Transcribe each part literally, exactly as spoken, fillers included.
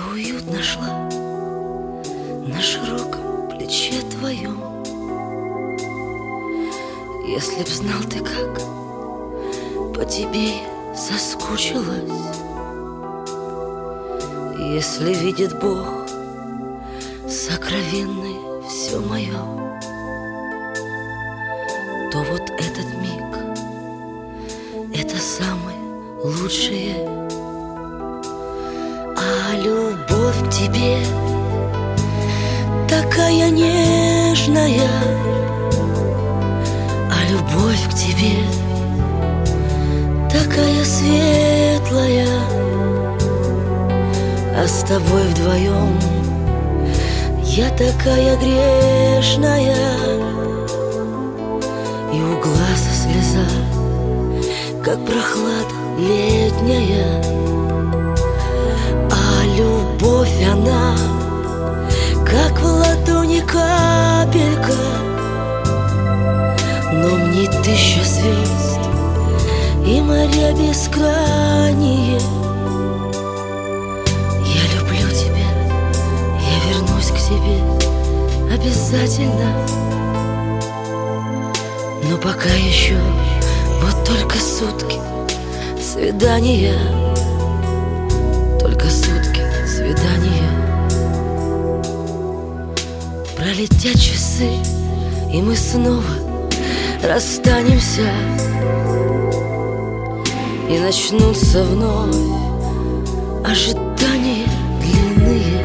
уют нашла на широком плече твоем. Если б знал ты, как по тебе соскучилась, если видит Бог сокровенное все мое, то вот этот миг — это самое лучшее. А любовь к тебе такая нежная, а любовь к тебе такая светлая, а с тобой вдвоем я такая грешная, и у глаза слеза, как прохлада летняя. А любовь она, как в ладони капелька, но мне тысяча звезд и моря бескрайние. Я люблю тебя, я вернусь к тебе обязательно, но пока еще вот только сутки свидания, только сутки свидания. Пролетят часы, и мы снова расстанемся, и начнутся вновь ожидания длинные.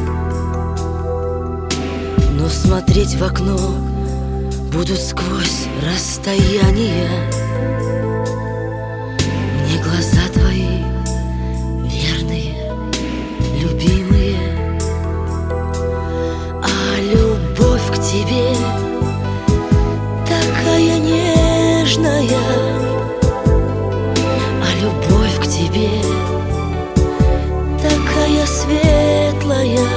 Но смотреть в окно будут сквозь расстояние. Мне глаза твои верные, любимые, а любовь к тебе такая нежная, а любовь к тебе такая светлая,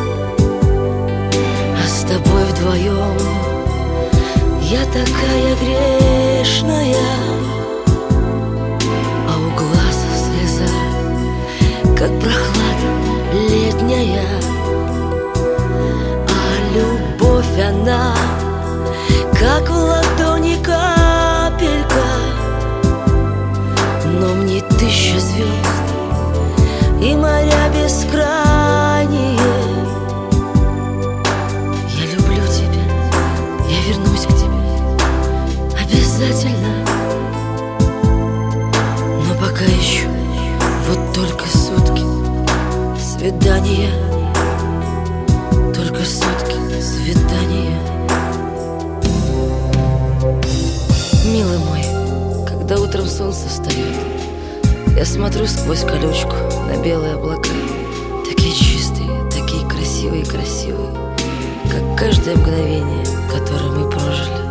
а с тобой вдвоем я такая грешная, а у глаза слеза, как прохлада летняя. А любовь она, как в ладони капелька, но мне тысяча звезд и моря бескрайние. Я люблю тебя, я вернусь к тебе обязательно, но пока еще вот только сутки свидания, только сутки свидания. Милый мой, когда утром солнце встает, я смотрю сквозь колючку на белые облака, такие чистые, такие красивые, красивые, как каждое мгновение, которое мы прожили.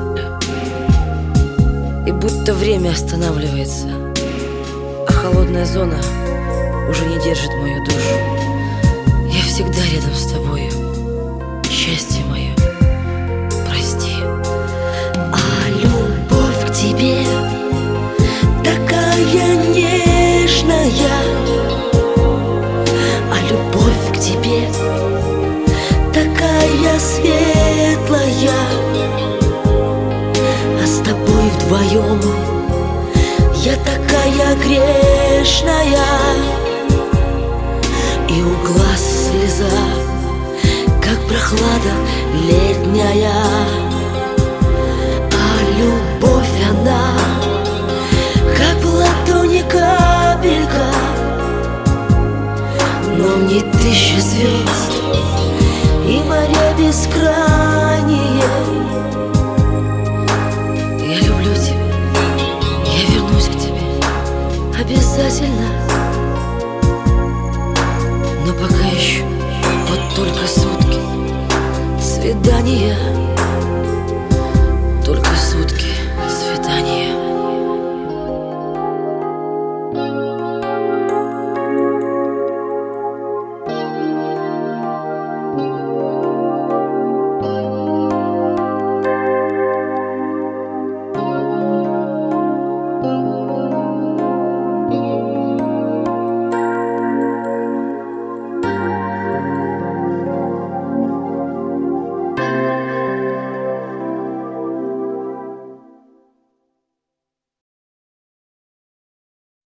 И будто время останавливается, а холодная зона уже не держит мою душу. Я всегда рядом с тобою, счастье мое, прости. А любовь к тебе такая нежная, а любовь к тебе такая светлая, а с тобой вдвоем я такая грешная, и у глаз слеза, как прохлада летняя. А любовь она, как в ладони капелька, но мне тысяча звезд и моря бескрайние. Я люблю тебя, я вернусь к тебе обязательно,